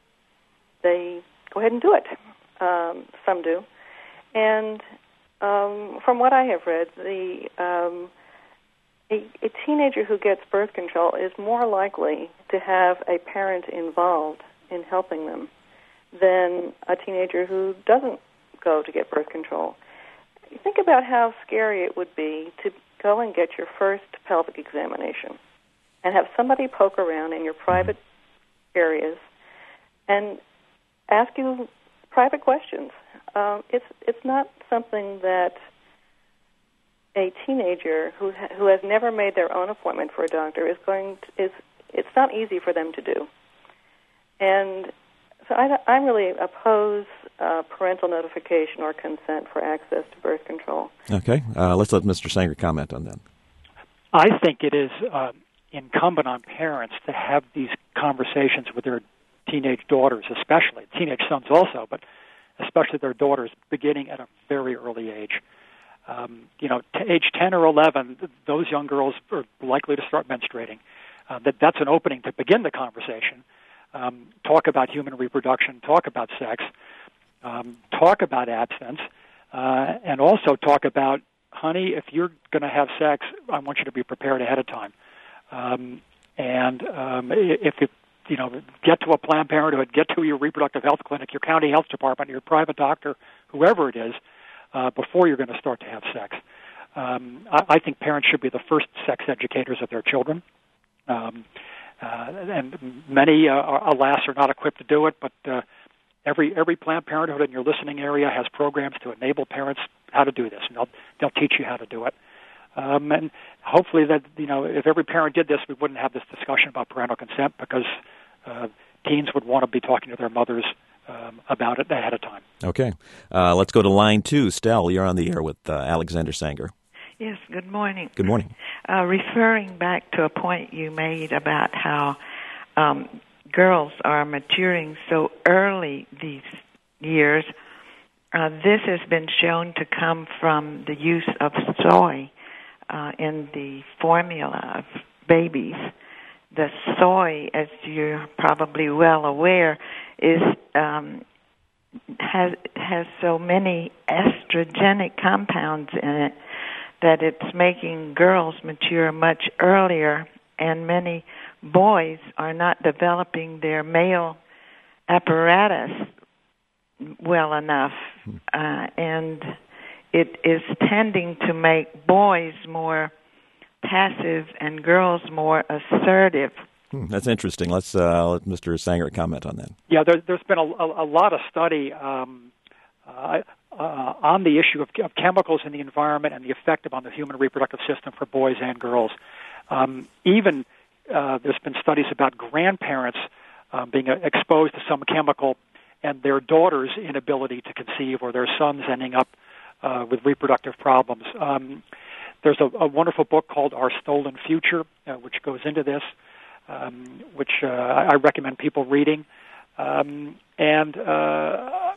They go ahead and do it. Um, some do. And um, from what I have read, the um, a, a teenager who gets birth control is more likely to have a parent involved in helping them than a teenager who doesn't go to get birth control. Think about how scary it would be to go and get your first pelvic examination and have somebody poke around in your private areas and ask you private questions. Um, it's it's not something that a teenager who ha- who has never made their own appointment for a doctor is going to, is it's not easy for them to do. And so I, I really oppose uh, parental notification or consent for access to birth control. Okay, uh, let's let Mister Sanger comment on that. I think it is uh, incumbent on parents to have these conversations with their teenage daughters, especially teenage sons also, but especially their daughters, beginning at a very early age. Um, you know, t- age ten or eleven, those young girls are likely to start menstruating. Uh, that that's an opening to begin the conversation. Um, talk about human reproduction, talk about sex, um, talk about abstinence, uh, and also talk about, honey, if you're going to have sex, I want you to be prepared ahead of time. Um, and um, if it You know, get to a Planned Parenthood, get to your reproductive health clinic, your county health department, your private doctor, whoever it is, uh, before you're going to start to have sex. Um, I, I think parents should be the first sex educators of their children. Um, uh, and many, uh, are, alas, are not equipped to do it, but uh, every every Planned Parenthood in your listening area has programs to enable parents how to do this, and they'll, they'll teach you how to do it. Um, and hopefully that, you know, if every parent did this, we wouldn't have this discussion about parental consent because uh, teens would want to be talking to their mothers um, about it ahead of time. Okay. Uh, let's go to line two. Stell, you're on the air with uh, Alexander Sanger. Yes, good morning. Good morning. Uh, referring back to a point you made about how um, girls are maturing so early these years, uh, this has been shown to come from the use of soy uh, in the formula of babies. The soy, as you're probably well aware, is um, has has so many estrogenic compounds in it that it's making girls mature much earlier, and many boys are not developing their male apparatus well enough, uh, and it is tending to make boys more passive and girls more assertive. Hmm, that's interesting. Let's uh, let Mister Sanger comment on that. Yeah, there, there's been a, a, a lot of study um, uh, uh, on the issue of, of chemicals in the environment and the effect on the human reproductive system for boys and girls. Um, even uh, there's been studies about grandparents uh, being exposed to some chemical and their daughters' inability to conceive, or their sons ending up uh, with reproductive problems. Um, there's a, a wonderful book called Our Stolen Future, uh, which goes into this, um, which uh, I recommend people reading. Um, and uh,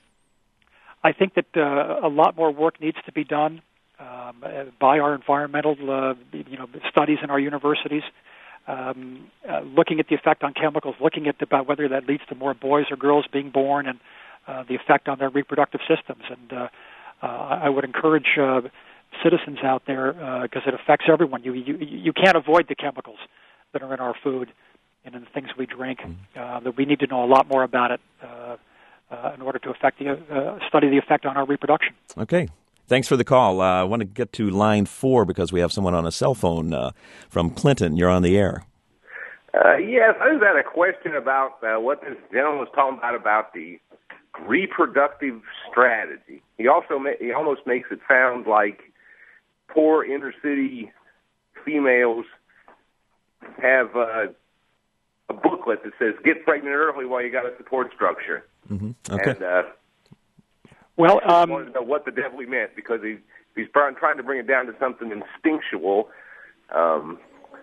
I think that uh, a lot more work needs to be done um, by our environmental uh, you know, studies in our universities, um, uh, looking at the effect on chemicals, looking at about whether that leads to more boys or girls being born, and uh, the effect on their reproductive systems. And uh, uh, I would encourage uh, citizens out there, because uh, it affects everyone. You, you you can't avoid the chemicals that are in our food and in the things we drink. Uh, that we need to know a lot more about it uh, uh, in order to affect the uh, study the effect on our reproduction. Okay. Thanks for the call. Uh, I want to get to line four because we have someone on a cell phone uh, from Clinton. You're on the air. Uh, yes, I just had a question about uh, what this gentleman was talking about about the reproductive strategy. He also ma- he almost makes it sound like poor inner city females have uh, a booklet that says "Get pregnant early while you got a support structure." Mm-hmm. Okay. And, uh, well, um, I wanted to know what the devil he meant, because he he's trying to bring it down to something instinctual. Um,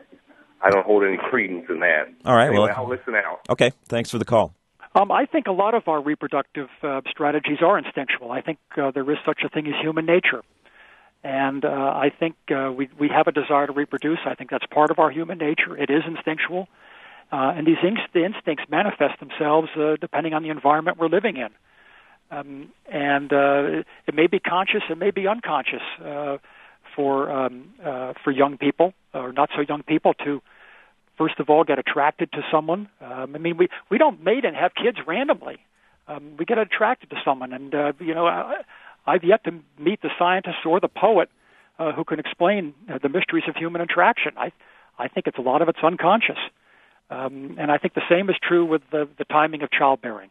I don't hold any credence in that. All right. Anyway, well, I'll listen out. Okay. Thanks for the call. Um, I think a lot of our reproductive uh, strategies are instinctual. I think uh, there is such a thing as human nature. And uh, I think uh, we we have a desire to reproduce. I think that's part of our human nature. It is instinctual. Uh, and these inst- instincts manifest themselves uh, depending on the environment we're living in. Um, and uh, it may be conscious, it may be unconscious uh, for um, uh, for young people, or not so young people, to first of all get attracted to someone. Um, I mean, we, we don't mate and have kids randomly. Um, we get attracted to someone, and uh, you know, I, I've yet to meet the scientist or the poet uh, who can explain uh, the mysteries of human attraction. I I think it's a lot of it's unconscious, um, and I think the same is true with the, the timing of childbearing.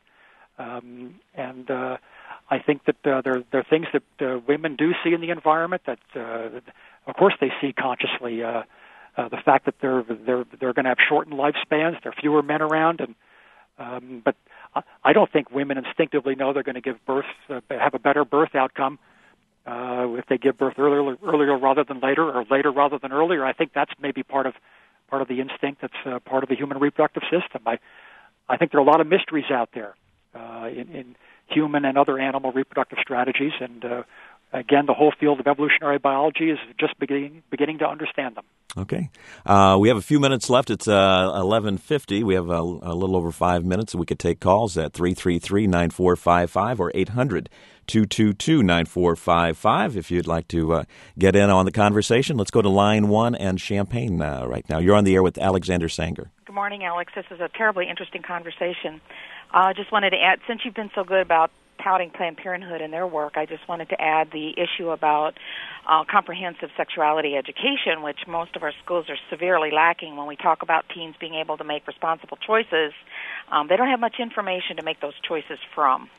Um, and uh, I think that uh, there, there are things that uh, women do see in the environment that, uh, of course, they see consciously. Uh, uh, the fact that they're they're they're going to have shortened lifespans, there are fewer men around, and um, but I, I don't think women instinctively know they're going to give birth, uh, have a better birth outcome uh, if they give birth earlier, earlier rather than later, or later rather than earlier. I think that's maybe part of part of the instinct. That's uh, part of the human reproductive system. I I think there are a lot of mysteries out there. Uh, in, in human and other animal reproductive strategies, and uh, again, the whole field of evolutionary biology is just beginning beginning to understand them. Okay, uh, we have a few minutes left. It's uh, eleven fifty. We have a, a little over five minutes. We could take calls at three three three, nine four five five or eight hundred, two two two, nine four five five if you'd like to uh, get in on the conversation. Let's go to line one and Champaign uh, right now. You're on the air with Alexander Sanger. Good morning, Alex. This is a terribly interesting conversation. I uh, just wanted to add, since you've been so good about touting Planned Parenthood and their work, I just wanted to add the issue about uh, comprehensive sexuality education, which most of our schools are severely lacking. When we talk about teens being able to make responsible choices, um, they don't have much information to make those choices from.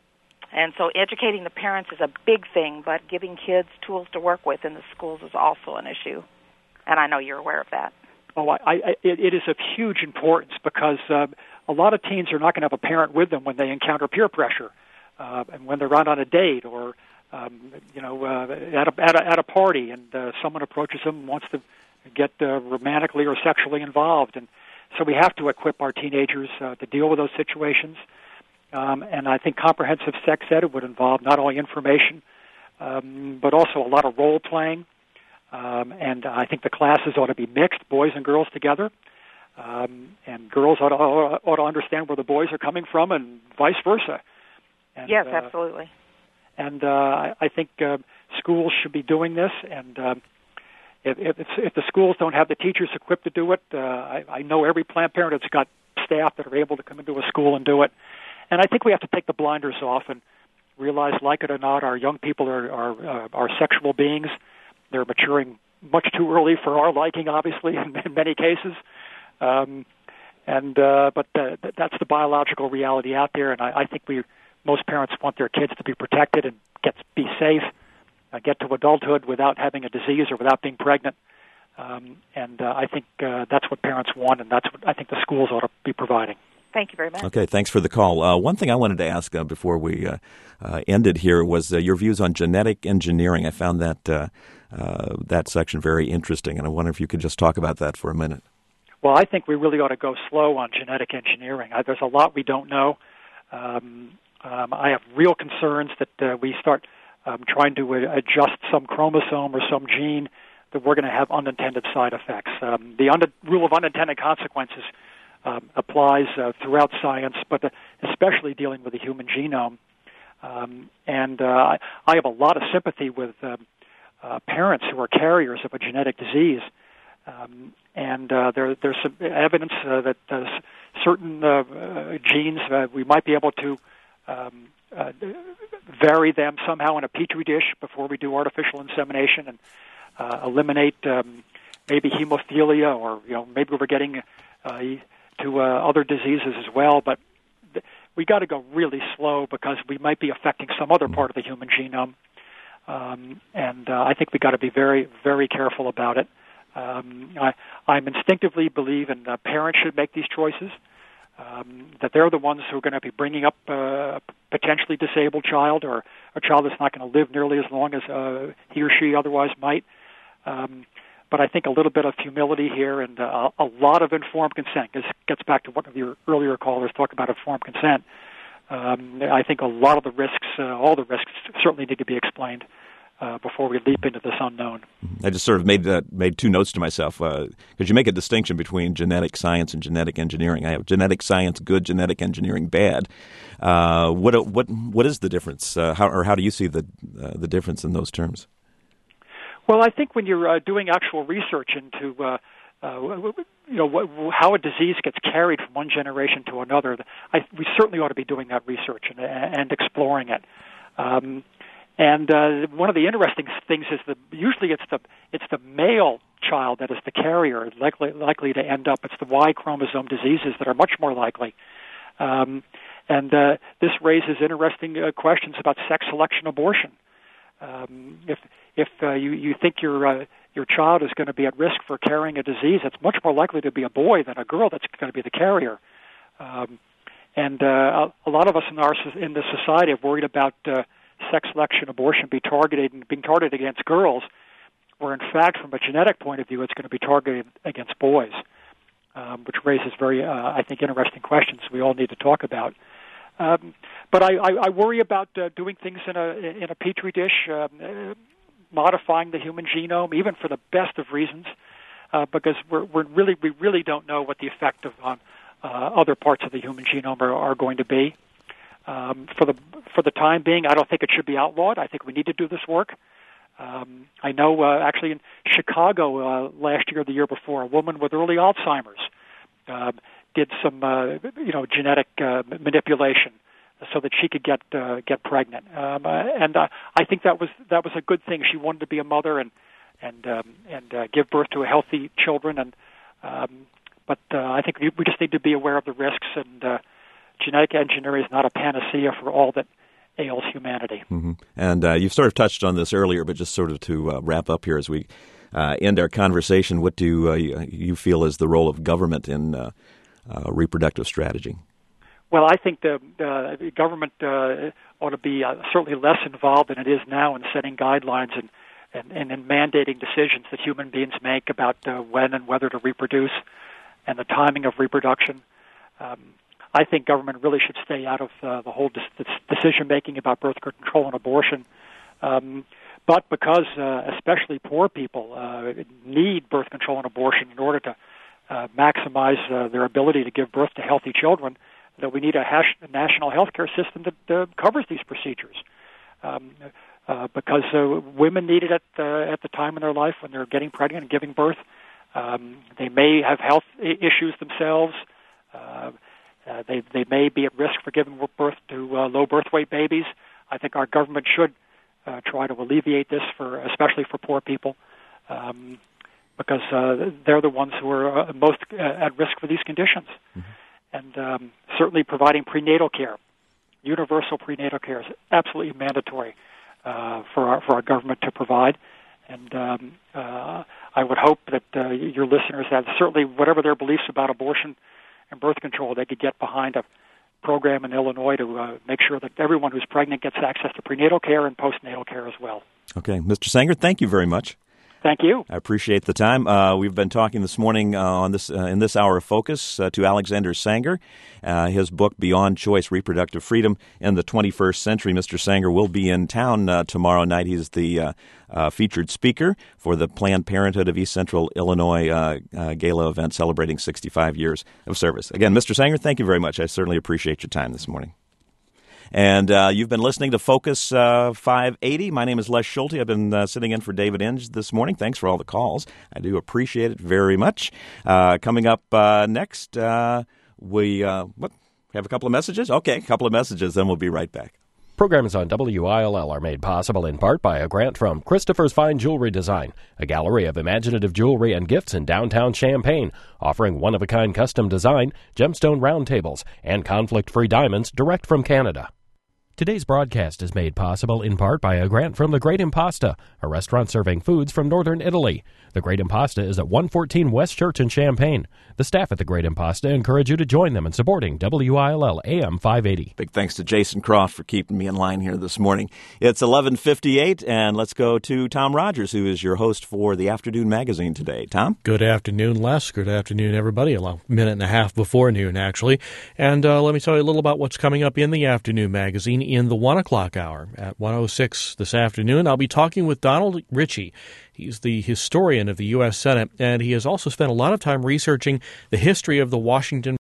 And so educating the parents is a big thing, but giving kids tools to work with in the schools is also an issue. And I know you're aware of that. Oh, I, I, it, it is of huge importance, because uh, a lot of teens are not going to have a parent with them when they encounter peer pressure, uh, and when they're out on a date, or um, you know, uh, at a at a, at a party, and uh, someone approaches them and wants to get uh, romantically or sexually involved. And so we have to equip our teenagers uh, to deal with those situations. Um, and I think comprehensive sex ed would involve not only information, um, but also a lot of role playing. Um, and I think the classes ought to be mixed, boys and girls together. Um, and girls ought to, ought to understand where the boys are coming from, and vice versa. And, yes, uh, absolutely. And uh, I, I think uh, schools should be doing this. And uh, if, if, it's, if the schools don't have the teachers equipped to do it, uh, I, I know every Planned Parenthood has got staff that are able to come into a school and do it. And I think we have to take the blinders off and realize, like it or not, our young people are are, uh, are sexual beings. They're maturing much too early for our liking, obviously, in, in many cases. Um, and uh, but uh, that's the biological reality out there, and I, I think we most parents want their kids to be protected and get be safe, uh, get to adulthood without having a disease or without being pregnant. Um, and uh, I think uh, that's what parents want, and that's what I think the schools ought to be providing. Thank you very much. Okay, thanks for the call. Uh, one thing I wanted to ask uh, before we uh, uh, ended here was uh, your views on genetic engineering. I found that uh, uh, that section very interesting, and I wonder if you could just talk about that for a minute. Well, I think we really ought to go slow on genetic engineering. I, there's a lot we don't know. Um, um, I have real concerns that uh, we start um, trying to uh, adjust some chromosome or some gene that we're going to have unintended side effects. Um, the un- rule of unintended consequences Um, applies uh, throughout science, but uh, especially dealing with the human genome. Um, and uh, I, I have a lot of sympathy with uh, uh, parents who are carriers of a genetic disease. Um, and uh, there, there's some evidence uh, that uh, certain uh, uh, genes, uh, we might be able to um, uh, vary them somehow in a petri dish before we do artificial insemination and uh, eliminate um, maybe hemophilia, or you know maybe we're getting uh, to uh, other diseases as well, but th- we got to go really slow because we might be affecting some other part of the human genome, um, and uh, I think we got to be very, very careful about it. Um, I, I instinctively believe, and uh, parents should make these choices, um, that they're the ones who are going to be bringing up uh, a potentially disabled child or a child that's not going to live nearly as long as uh, he or she otherwise might. Um, But I think a little bit of humility here and uh, a lot of informed consent. This gets back to one of your earlier callers talked about informed consent. Um, I think a lot of the risks, uh, all the risks, certainly need to be explained uh, before we leap into this unknown. I just sort of made uh, made two notes to myself because uh, you make a distinction between genetic science and genetic engineering. I have genetic science good, genetic engineering bad. Uh, what what what is the difference? Uh, how or how do you see the uh, the difference in those terms? Well, I think when you're uh, doing actual research into, uh, uh, you know, wh- how a disease gets carried from one generation to another, I, we certainly ought to be doing that research and, and exploring it. Um, and uh, one of the interesting things is that usually it's the it's the male child that is the carrier, likely likely to end up. It's the Y chromosome diseases that are much more likely. Um, and uh, this raises interesting uh, questions about sex selection abortion. Um, if if uh, you, you think your uh, your child is going to be at risk for carrying a disease, it's much more likely to be a boy than a girl that's going to be the carrier. Um, and uh, a lot of us in our in the society are worried about uh, sex selection abortion be targeted and being targeted against girls, where in fact, from a genetic point of view, it's going to be targeted against boys, um, which raises very, uh, I think, interesting questions we all need to talk about. Um, but I, I, I worry about uh, doing things in a in a petri dish, um, uh, modifying the human genome, even for the best of reasons, uh, because we're, we're really we really don't know what the effect of on uh, other parts of the human genome are, are going to be. Um, for the for the time being, I don't think it should be outlawed. I think we need to do this work. Um, I know uh, actually in Chicago uh, last year, or the year before, a woman with early Alzheimer's uh, did some uh, you know genetic uh, manipulation so that she could get uh, get pregnant, um, uh, and uh, I think that was that was a good thing. She wanted to be a mother and and um, and uh, give birth to a healthy children, and um, but uh, I think we, we just need to be aware of the risks. And uh, genetic engineering is not a panacea for all that ails humanity. Mm-hmm. And uh, you've sort of touched on this earlier, but just sort of to uh, wrap up here as we uh, end our conversation, what do uh, you feel is the role of government in uh, uh, reproductive strategy? Well, I think the uh, government uh, ought to be uh, certainly less involved than it is now in setting guidelines and, and, and in mandating decisions that human beings make about uh, when and whether to reproduce. and the timing of reproduction. Um, I think government really should stay out of uh, the whole de- decision making about birth control and abortion. Um, but because uh, especially poor people uh, need birth control and abortion in order to uh, maximize uh, their ability to give birth to healthy children, that we need a, hash- a national health care system that uh, covers these procedures. Um, uh, because uh, women need it at, uh, at the time in their life when they're getting pregnant and giving birth. Um, they may have health I- issues themselves. Uh, uh, they, they may be at risk for giving birth to uh, low birth weight babies. I think our government should uh, try to alleviate this, for, especially for poor people, um, because uh, they're the ones who are uh, most uh, at risk for these conditions. Mm-hmm. And um, certainly providing prenatal care, universal prenatal care, is absolutely mandatory uh, for our, for our government to provide. And um, uh, I would hope that uh, your listeners have, certainly whatever their beliefs about abortion and birth control, they could get behind a program in Illinois to uh, make sure that everyone who's pregnant gets access to prenatal care and postnatal care as well. Okay. Mister Sanger, thank you very much. Thank you. I appreciate the time. Uh, we've been talking this morning uh, on this uh, in this hour of focus uh, to Alexander Sanger. Uh, his book, Beyond Choice, Reproductive Freedom in the twenty-first Century. Mister Sanger will be in town uh, tomorrow night. He's the uh, uh, featured speaker for the Planned Parenthood of East Central Illinois uh, uh, Gala event celebrating sixty-five years of service. Again, Mister Sanger, thank you very much. I certainly appreciate your time this morning. And uh, you've been listening to Focus uh, five eighty. My name is Les Schulte. I've been uh, sitting in for David Inge this morning. Thanks for all the calls. I do appreciate it very much. Uh, coming up uh, next, uh, we uh, what, have a couple of messages? Okay, a couple of messages, then we'll be right back. Programs on W I L L are made possible in part by a grant from Christopher's Fine Jewelry Design, a gallery of imaginative jewelry and gifts in downtown Champaign, offering one-of-a-kind custom design, gemstone round tables, and conflict-free diamonds direct from Canada. Today's broadcast is made possible in part by a grant from The Great Impasta, a restaurant serving foods from northern Italy. The Great Impasta is at one fourteen West Church in Champaign. The staff at The Great Impasta encourage you to join them in supporting W I L L A M five eighty. Big thanks to Jason Croft for keeping me in line here this morning. It's eleven fifty-eight, and let's go to Tom Rogers, who is your host for the Afternoon Magazine today. Tom? Good afternoon, Les. Good afternoon, everybody. A minute and a half before noon, actually. And uh, let me tell you a little about what's coming up in the Afternoon Magazine in the one o'clock hour. At one oh six this afternoon, I'll be talking with Donald Ritchie. He's the historian of the U S Senate, and he has also spent a lot of time researching the history of the Washington